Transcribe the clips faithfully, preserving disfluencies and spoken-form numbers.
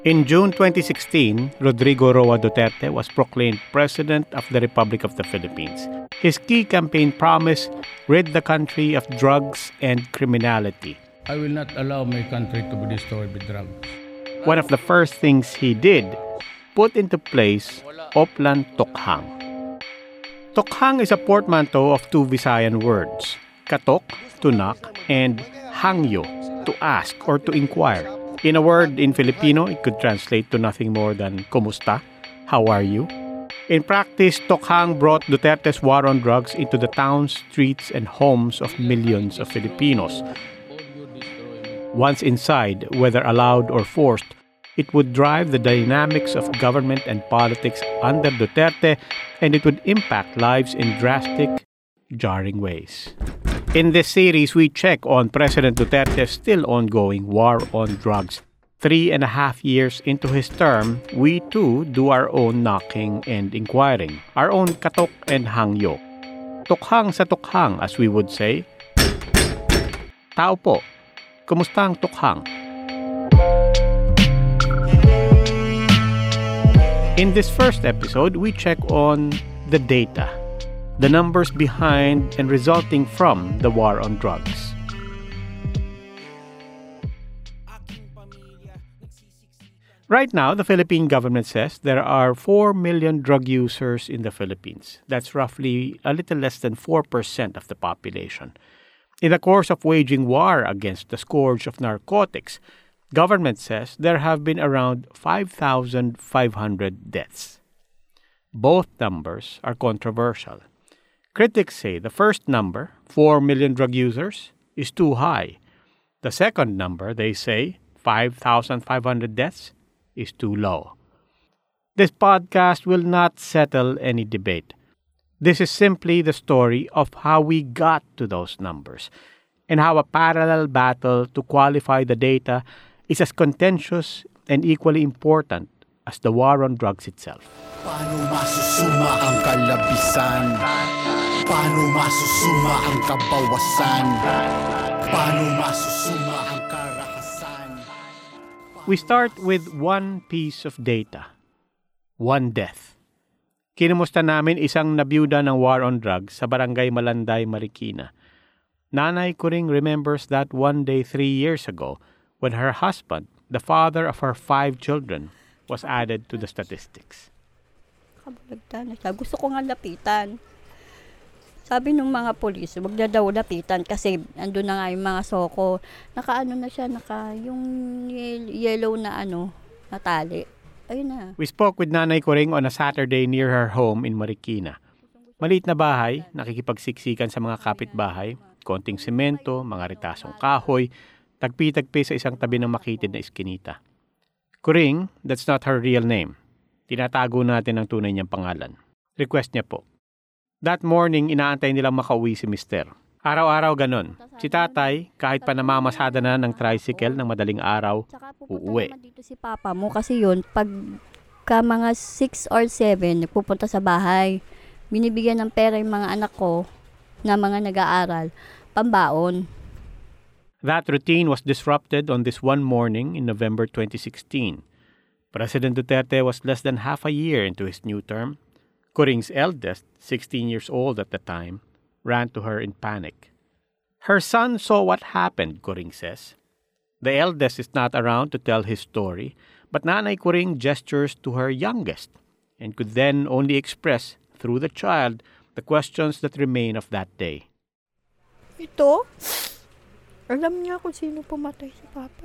In June twenty sixteen, Rodrigo Roa Duterte was proclaimed President of the Republic of the Philippines. His key campaign promise: rid the country of drugs and criminality. I will not allow my country to be destroyed with drugs. One of the first things he did, put into place Oplan Tokhang. Tokhang is a portmanteau of two Visayan words, katok, to knock, and hangyo, to ask or to inquire. In a word, in Filipino, it could translate to nothing more than kumusta, how are you? In practice, Tokhang brought Duterte's war on drugs into the towns, streets, and homes of millions of Filipinos. Once inside, whether allowed or forced, it would drive the dynamics of government and politics under Duterte, and it would impact lives in drastic, jarring ways. In this series, we check on President Duterte's still ongoing war on drugs. Three and a half years into his term, we too do our own knocking and inquiring, our own katok and hangyo. Tokhang sa tokhang, as we would say. Tao po, kumusta ang tokhang? In this first episode, we check on the data, the numbers behind and resulting from the war on drugs. Right now, the Philippine government says there are four million drug users in the Philippines. That's roughly a little less than four percent of the population. In the course of waging war against the scourge of narcotics, government says there have been around five thousand five hundred deaths. Both numbers are controversial. Critics say the first number, four million drug users, is too high. The second number, they say, five thousand five hundred deaths, is too low. This podcast will not settle any debate. This is simply the story of how we got to those numbers and how a parallel battle to qualify the data is as contentious and equally important as the war on drugs itself. Paano masusuma ang kalabisan? Paano masusuma ang kabawasan? Paano masusuma ang karahasan? We start with one piece of data. One death. Kinumusta namin isang nabiyuda ng war on drugs sa Barangay Malanday, Marikina. Nanay Kuring remembers that one day three years ago when her husband, the father of her five children, was added to the statistics. Kabalagtan na siya. Gusto ko nga lapitan. Sabi ng mga polis, wag na daw lapitan kasi andun na nga yung mga soko. Naka-ano na siya, naka yung yellow na ano, na tali. Ayun na. We spoke with Nanay Kuring on a Saturday near her home in Marikina. Maliit na bahay, nakikipagsiksikan sa mga kapitbahay, konting semento, mga ritasong kahoy, tagpi-tagpi sa isang tabi ng makitid na iskinita. Kuring, that's not her real name. Tinatago natin ang tunay niyang pangalan. Request niya po. That morning, inaantay nilang makauwi si Mister. Araw-araw ganon. Si tatay, kahit pa namamasada na ng tricycle ng madaling araw, uuwi. Naman dito si papa mo kasi yun, pag ka mga six or seven, nagpupunta sa bahay. Binibigyan ng pera yung mga anak ko na mga nag-aaral, pambaon. That routine was disrupted on this one morning in November twenty sixteen. President Duterte was less than half a year into his new term. Kuring's eldest, sixteen years old at the time, ran to her in panic. Her son saw what happened, Kuring says. The eldest is not around to tell his story, but Nanay Kuring gestures to her youngest and could then only express, through the child, the questions that remain of that day. Ito? Alam niya kung sino pumatay si papa.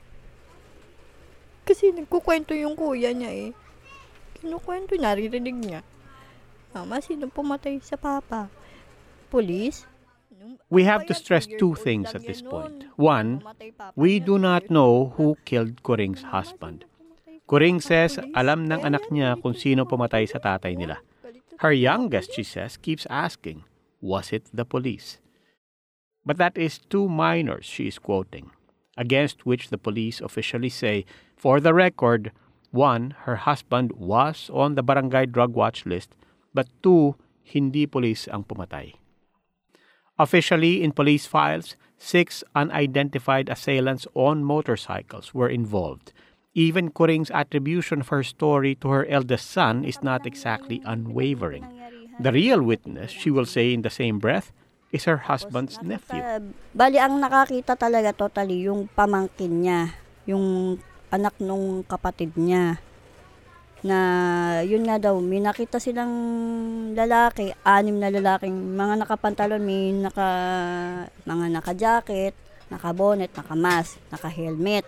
Kasi nagkukwento yung kuya niya eh. Kinukwento, naririnig niya. Mama, sino pumatay sa papa? Police? We have to stress two things at this point. One, we do not know who killed Kuring's husband. Kuring says alam ng anak niya kung sino pumatay sa tatay nila. Her youngest, she says, keeps asking, was it the police? But that is two minors she is quoting, against which the police officially say, for the record, one, her husband was on the barangay drug watch list, but two, hindi police ang pumatay. Officially, in police files, six unidentified assailants on motorcycles were involved, Even Kuring's attribution of her story to her eldest son is not exactly unwavering. The real witness, she will say in the same breath, is her husband's nephew. Bali, ang nakakita talaga totally yung pamangkin niya, yung anak nung kapatid niya. Na yun nga daw, may nakita silang lalaki, anim na lalaking mga nakapantalon, may naka, mga naka-jacket, naka-bonnet, naka-mask, naka-helmet.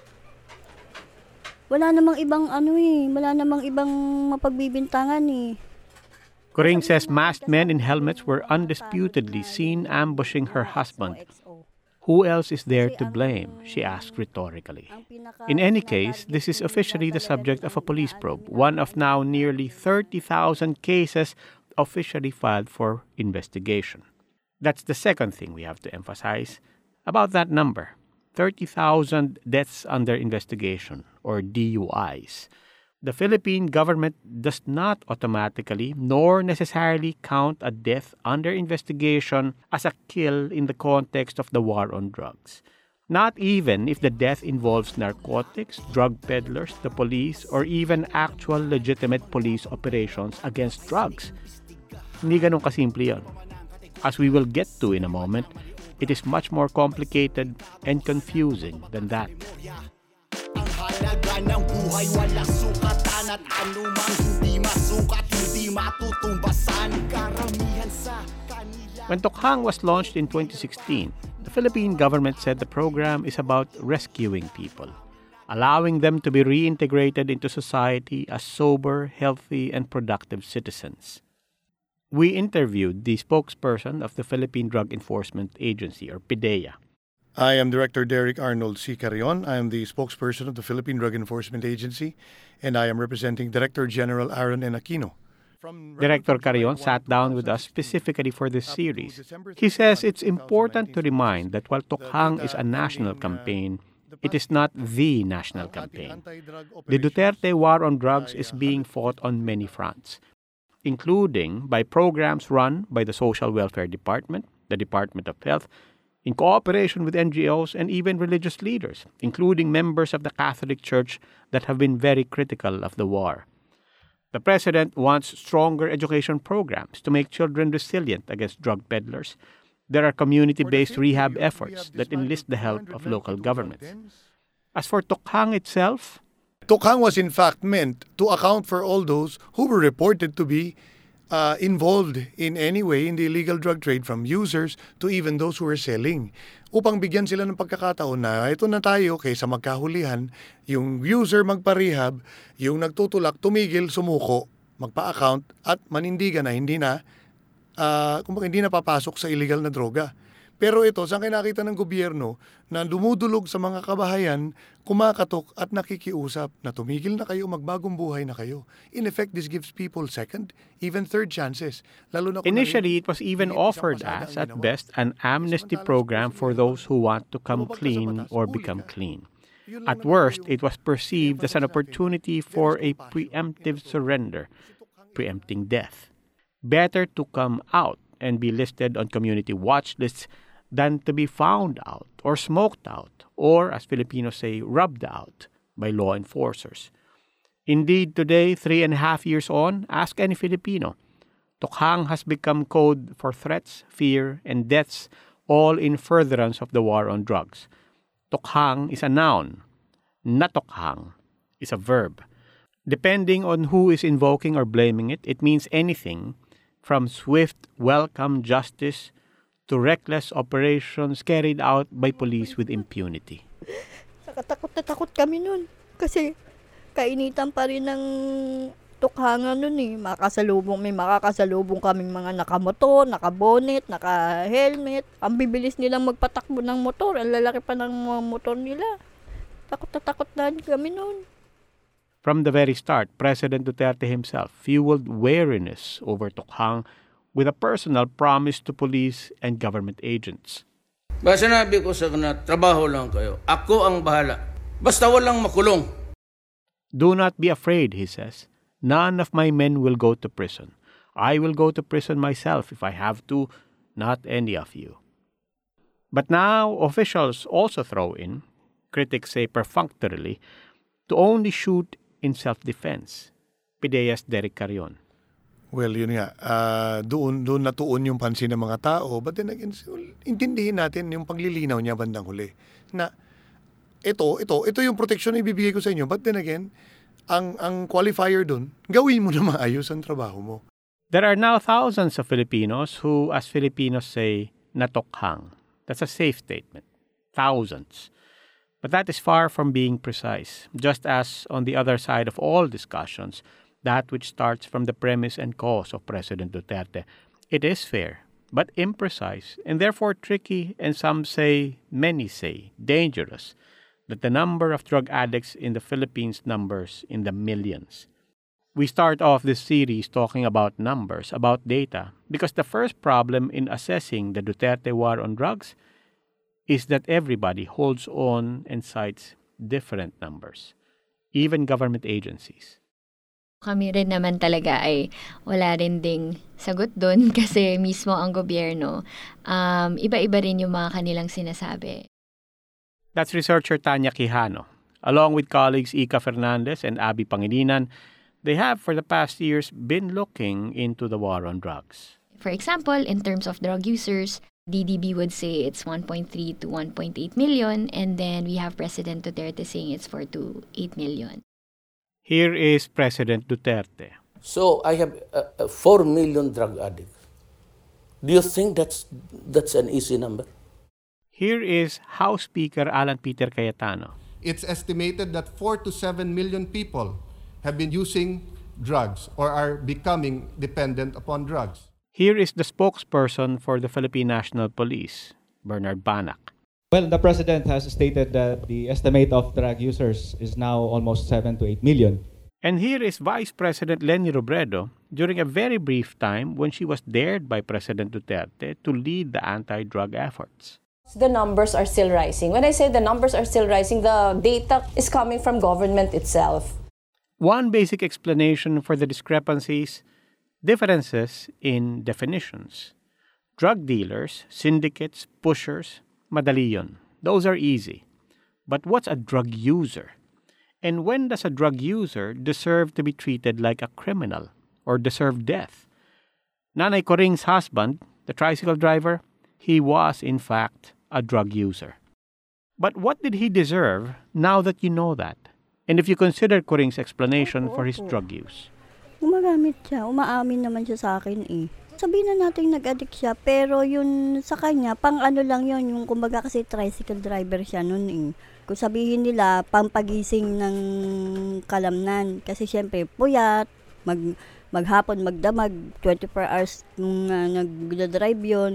Wala namang ibang ano eh, wala namang ibang mapagbibintangan eh. Kuring says masked men in helmets were undisputedly seen ambushing her husband. Who else is there to blame? She asked rhetorically. In any case, this is officially the subject of a police probe, one of now nearly thirty thousand cases officially filed for investigation. That's the second thing we have to emphasize about that number. thirty thousand deaths under investigation, or D U Is. The Philippine government does not automatically nor necessarily count a death under investigation as a kill in the context of the war on drugs. Not even if the death involves narcotics, drug peddlers, the police, or even actual legitimate police operations against drugs. Hindi ganun kasimple yun. As we will get to in a moment, it is much more complicated and confusing than that. Ang halaga ng buhay walang sukatan at anumang hindi masukat, hindi matutumbasan. Karamihan sa kanila. When Tokhang was launched in twenty sixteen, the Philippine government said the program is about rescuing people, allowing them to be reintegrated into society as sober, healthy, and productive citizens. We interviewed the spokesperson of the Philippine Drug Enforcement Agency, or PIDEA. I am Director Derek Arnold C. Carrion. I am the spokesperson of the Philippine Drug Enforcement Agency, and I am representing Director General Aaron N. Aquino. Director Carrion sat down with us specifically for this series. He says it's important to remind that while Tokhang is a national campaign, it is not the national campaign. The Duterte war on drugs is being fought on many fronts, including by programs run by the Social Welfare Department, the Department of Health, in cooperation with N G Os and even religious leaders, including members of the Catholic Church that have been very critical of the war. The President wants stronger education programs to make children resilient against drug peddlers. There are community-based rehab efforts that enlist the help of local governments. As for Tokhang itself, Tokhang was in fact meant to account for all those who were reported to be uh, involved in any way in the illegal drug trade, from users to even those who were selling. Upang bigyan sila ng pagkakataon na ito na tayo kaysa magkahulihan, yung user magpa-rehab, yung nagtutulak tumigil, sumuko, magpa-account at manindigan na hindi na, uh, kumbaga hindi na papasok sa illegal na droga. Pero ito, saan kayo nakita ng gobyerno na dumudulog sa mga kabahayan, kumakatok at nakikiusap na tumigil na kayo, magbagong buhay na kayo. In effect, this gives people second, even third chances. Lalo na initially, it was even offered as, at best, an amnesty program for those who want to come clean or become clean. At worst, it was perceived as an opportunity for a preemptive surrender, preempting death. Better to come out and be listed on community watch lists than to be found out or smoked out or, as Filipinos say, rubbed out by law enforcers. Indeed, today, three and a half years on, ask any Filipino. Tokhang has become code for threats, fear, and deaths, all in furtherance of the war on drugs. Tokhang is a noun. Natokhang is a verb. Depending on who is invoking or blaming it, it means anything from swift, welcome justice to reckless operations carried out by police with impunity. Nakatakot na takot kami nun. Kasi kainitan pa rin ng Tokhangan nun eh. Makasalubong, may makakasalubong kaming mga nakamotor, nakabonet, naka-helmet. Ang bibilis nilang magpatakbo ng motor. Ang lalaki pa ng mga motor nila. Takot na takot na kami nun. From the very start, President Duterte himself fueled wariness over Tokhang with a personal promise to police and government agents. Ba sinabi ko sa kanila, trabaho lang kayo. Ako ang bahala. Basta walang makulong. Do not be afraid, he says. None of my men will go to prison. I will go to prison myself if I have to, not any of you. But now officials also throw in, critics say perfunctorily, to only shoot in self-defense. Pideas Derek Carion. Well, yun nga, uh, doon, doon natuon yung pansin ng mga tao. But then again, intindihin natin yung paglilinaw niya bandang huli. Na ito, ito, ito yung protection na ibibigay ko sa inyo. But then again, ang, ang qualifier doon, gawin mo na maayos ang trabaho mo. There are now thousands of Filipinos who, as Filipinos say, natokhang. That's a safe statement. Thousands. But that is far from being precise. Just as on the other side of all discussions, that which starts from the premise and cause of President Duterte, it is fair, but imprecise, and therefore tricky, and some say, many say, dangerous, that the number of drug addicts in the Philippines numbers in the millions. We start off this series talking about numbers, about data, because the first problem in assessing the Duterte war on drugs is that everybody holds on and cites different numbers, even government agencies. Kami rin naman talaga ay wala rin ding sagot doon kasi mismo ang gobyerno, um, iba-iba rin yung mga kanilang sinasabi. That's researcher Tanya Quijano. Along with colleagues Ika Fernandez and Abby Pangilinan, they have for the past years been looking into the war on drugs. For example, in terms of drug users, D D B would say it's one point three to one point eight million, and then we have President Duterte saying it's four to eight million. Here is President Duterte. So I have uh, uh, four million drug addicts. Do you think that's that's an easy number? Here is House Speaker Alan Peter Cayetano. It's estimated that four to seven million people have been using drugs or are becoming dependent upon drugs. Here is the spokesperson for the Philippine National Police, Bernard Banac. Well, the President has stated that the estimate of drug users is now almost seven to eight million. And here is Vice President Leni Robredo during a very brief time when she was dared by President Duterte to lead the anti-drug efforts. The numbers are still rising. When I say the numbers are still rising, the data is coming from government itself. One basic explanation for the discrepancies, differences in definitions. Drug dealers, syndicates, pushers, madali yun. Those are easy. But what's a drug user? And when does a drug user deserve to be treated like a criminal or deserve death? Nanay Coring's husband, the tricycle driver, he was in fact a drug user. But what did he deserve now that you know that? And if you consider Coring's explanation Opo, for his opo. drug use. Gumagamit siya. Umaamin naman siya sa akin eh. Sabihin na natin nag-addict siya, pero yun sa kanya, pang ano lang yun, yung kumbaga kasi tricycle driver siya nun eh. Kung sabihin nila, pampagising ng kalamnan. Kasi syempre, puyat, mag, maghapon, magdamag, twenty-four hours nung uh, nag-drive yun.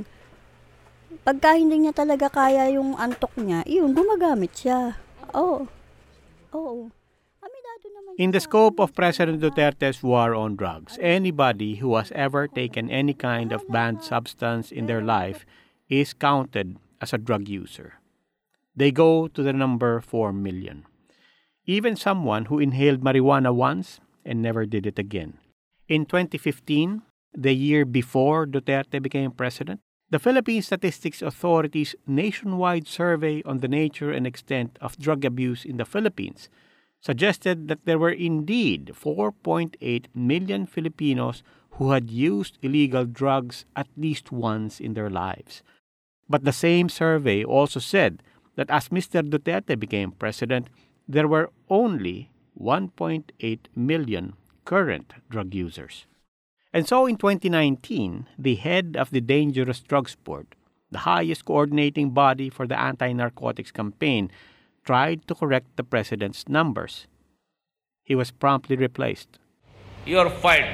Pagka hindi niya talaga kaya yung antok niya, yun, gumagamit siya. Oo. Oo. Aminado naman In the siya. scope of President Duterte's war on drugs, anybody who has ever taken any kind of banned substance in their life is counted as a drug user. They go to the number four million. Even someone who inhaled marijuana once and never did it again. In twenty fifteen, the year before Duterte became president, the Philippine Statistics Authority's nationwide survey on the nature and extent of drug abuse in the Philippines suggested that there were indeed four point eight million Filipinos who had used illegal drugs at least once in their lives. But the same survey also said that as Mister Duterte became president, there were only one point eight million current drug users. And so in twenty nineteen, the head of the Dangerous Drugs Board, the highest coordinating body for the anti-narcotics campaign, tried to correct the president's numbers. He was promptly replaced. You are fired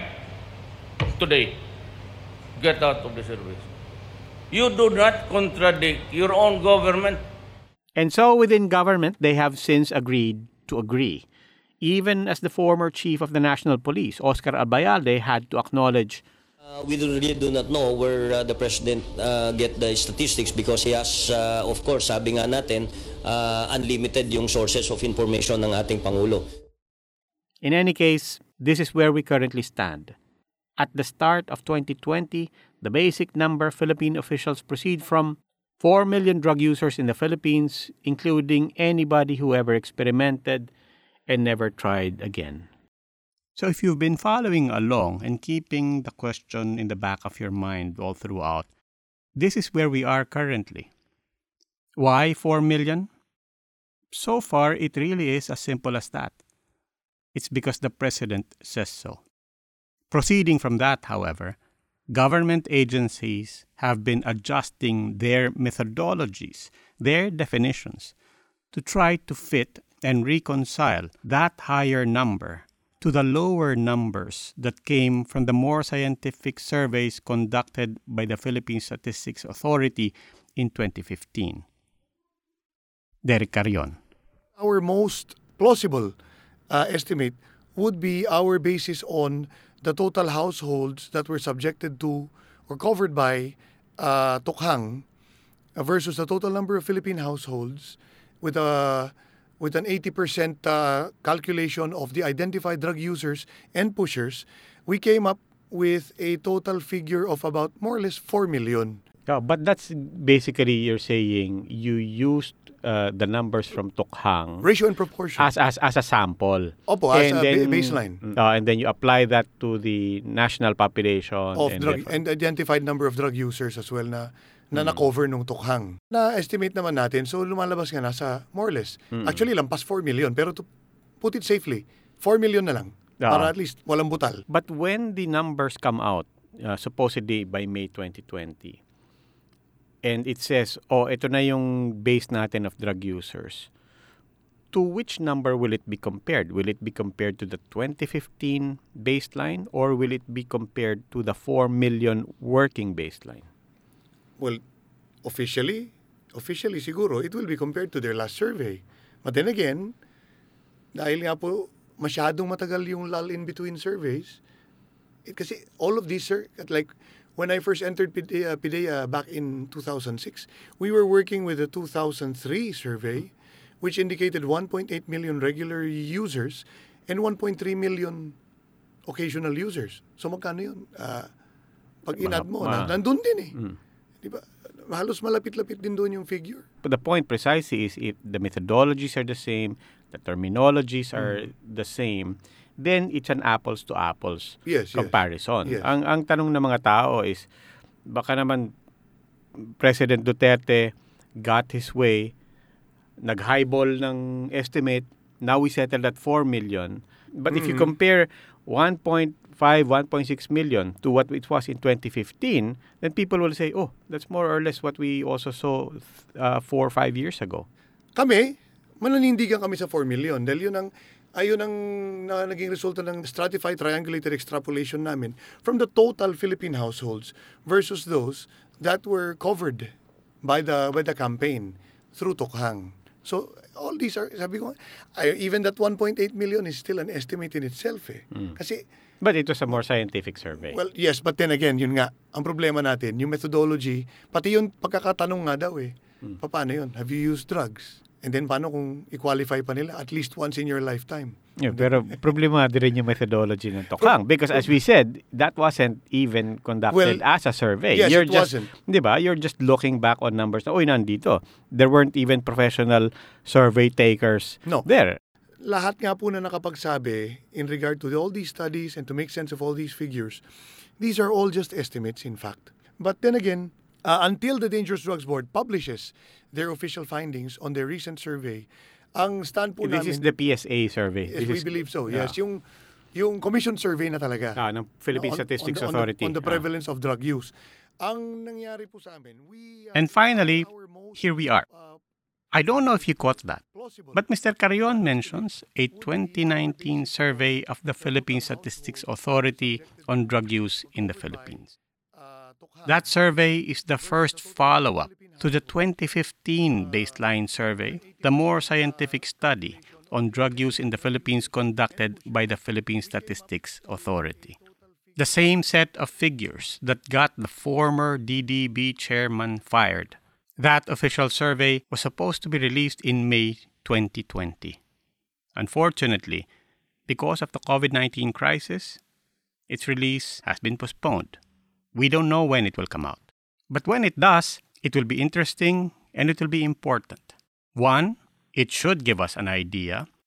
today. Get out of the service. You do not contradict your own government. And so within government, they have since agreed to agree. Even as the former chief of the National Police, Oscar Albayalde, had to acknowledge Uh, we do really do not know where uh, the president uh, get the statistics because he has, uh, of course, sabi nga natin, uh, unlimited yung sources of information ng ating Pangulo. In any case, this is where we currently stand. At the start of twenty twenty, the basic number Philippine officials proceed from four million drug users in the Philippines, including anybody who ever experimented, and never tried again. So if you've been following along and keeping the question in the back of your mind all throughout, this is where we are currently. Why four million? So far, it really is as simple as that. It's because the president says so. Proceeding from that, however, government agencies have been adjusting their methodologies, their definitions, to try to fit and reconcile that higher number to the lower numbers that came from the more scientific surveys conducted by the Philippine Statistics Authority in twenty fifteen. Derek Carrion. Our most plausible uh, estimate would be our basis on the total households that were subjected to or covered by uh, Tokhang versus the total number of Philippine households with a with an eighty percent uh, calculation of the identified drug users and pushers. We came up with a total figure of about more or less four million. Yeah, but that's basically you're saying you used uh, the numbers from Tokhang Ratio and proportion. as as as a sample. Opo, as And a then- ba- baseline Uh, and then you apply that to the national population of and drug therefore- and identified number of drug users as well na na na-cover nung Tokhang. Na-estimate naman natin, so lumalabas nga nasa more or less. Actually, lampas four million. Pero to put it safely, four million na lang. Ah. Para at least walang butal. But when the numbers come out, uh, supposedly by May twenty twenty, and it says, oh, ito na yung base natin of drug users, to which number will it be compared? Will it be compared to the twenty fifteen baseline or will it be compared to the four million working baseline? Well, officially, officially siguro, it will be compared to their last survey. But then again, dahil nga po masyadong matagal yung lull in between surveys, it, kasi all of these, sir, like when I first entered PIDEA, PIDEA back in two thousand six, we were working with the two thousand three survey, which indicated one point eight million regular users and one point three million occasional users. So magkano yun? Uh, pag inad mo, Ma- na, nandun din eh. Di ba? Halos malapit-lapit din doon yung figure. But the point precisely is if the methodologies are the same, the terminologies are the same, then it's an apples to apples Yes, yes. comparison. Yes. Ang ang tanong ng mga tao is baka naman President Duterte got his way, nag-highball ng estimate, now we settled at four million. But if you compare one point five, one point six million to what it was in twenty fifteen, then people will say, oh, that's more or less what we also saw uh, four or five years ago. Kami, mananindigan kami sa four million dahil yun ang ayun ang na, naging resulta ng stratified triangulated extrapolation namin from the total Philippine households versus those that were covered by the by the campaign through Tokhang. So all these are, sabi ko, I, even that one point eight million is still an estimate in itself eh. Kasi But it was a more scientific survey. well, yes, but then again, yun nga, ang problema natin, yung methodology, pati yung pagkakatanong nga daw eh. Paano yun? Have you used drugs? And then paano kung i-qualify pa nila at least once in your lifetime? Yeah, pero problemado rin yung methodology ng Tokhang because as we said, that wasn't even conducted Well, as a survey. yes, You're it just, wasn't. di ba? You're just looking back on numbers. Oy, nandito. There weren't even professional survey takers No. there. Lahat nga po na nakapagsabi in regard to the, all these studies and to make sense of all these figures, these are all just estimates in fact. But then again, uh, until the Dangerous Drugs Board publishes their official findings on their recent survey, ang stand po This namin... is the P S A survey. Yes, This we is- believe so. Yeah. Yes, yung yung commission survey na talaga. Ah, ng Philippine On- Statistics on the, Authority. On the, on the Ah. prevalence of drug use. Ang nangyari po sa amin, we... uh, And finally, our most, here we are. uh, I don't know if you caught that, plausible- but Mister Carrion mentions a twenty nineteen survey of the Philippine Statistics Authority on drug use in the Philippines. uh, Tokhang- That survey is the first follow-up to the twenty fifteen baseline survey, the more scientific study on drug use in the Philippines conducted by the Philippine Statistics Authority. The same set of figures that got the former D D B chairman fired. That official survey was supposed to be released in May twenty twenty. Unfortunately, because of the COVID nineteen crisis, its release has been postponed. We don't know when it will come out. But when it does, it will be interesting and it will be important. One, it should give us an idea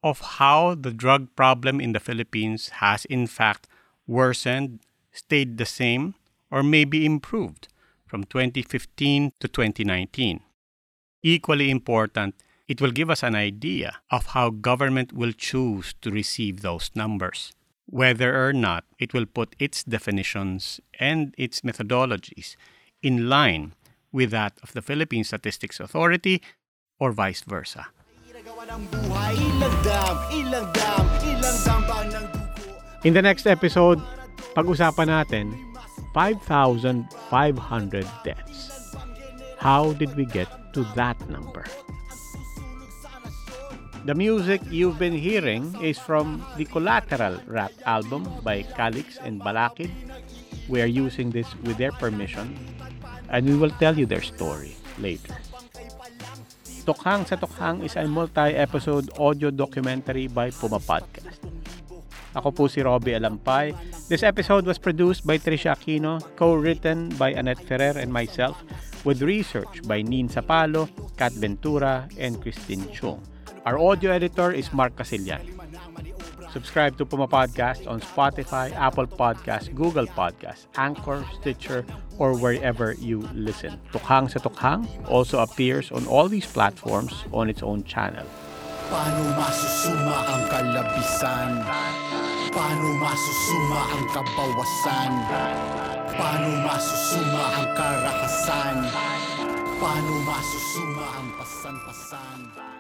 of how the drug problem in the Philippines has in fact worsened, stayed the same, or maybe improved from twenty fifteen to twenty nineteen. Equally important, it will give us an idea of how government will choose to receive those numbers, whether or not it will put its definitions and its methodologies in line with that of the Philippine Statistics Authority or vice versa. In the next episode, pag-usapan natin five thousand five hundred deaths. How did we get to that number? The music you've been hearing is from the Collateral rap album by Calix and Balakid. We are using this with their permission, and we will tell you their story later. Tokhang sa Tokhang is a multi-episode audio documentary by Puma Podcast. Ako po si Robbie Alampay. This episode was produced by Trisha Aquino, co-written by Annette Ferrer and myself, with research by Nin Sapalo, Kat Ventura, and Christine Chung. Our audio editor is Mark Casillan. Subscribe to Puma Podcast on Spotify, Apple Podcasts, Google Podcasts, Anchor, Stitcher, or wherever you listen. Tokhang sa Tokhang also appears on all these platforms on its own channel. Paano masusuma ang kalabisan? Paano masusuma ang kabawasan? Paano masusuma ang karakasan? Paano masusuma ang pasan-pasan?